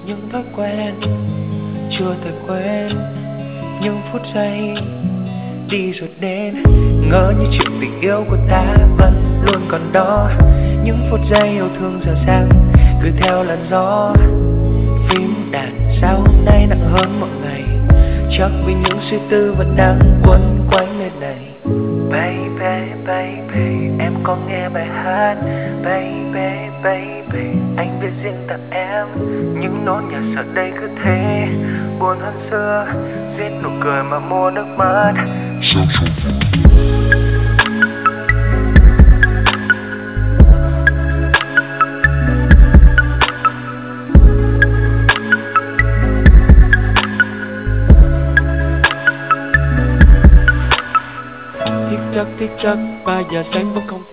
những thói quen chưa thể quên, những phút giây đi rồi đến. Ngỡ như chuyện tình yêu của ta vẫn luôn còn đó, những phút giây yêu thương dở dang cứ theo làn gió. Phím đàn sao hôm nay nặng hơn mọi ngày, chắc vì những suy tư vẫn đang quấn quanh nơi này. Baby, baby, em có nghe bài hát. Baby, baby, anh viết riêng tặng em. Những nỗi nhớ giờ đây cứ thế buồn hơn xưa, giết nụ cười mà mua nước mắt. Thiết chắc 3 giờ sáng vẫn không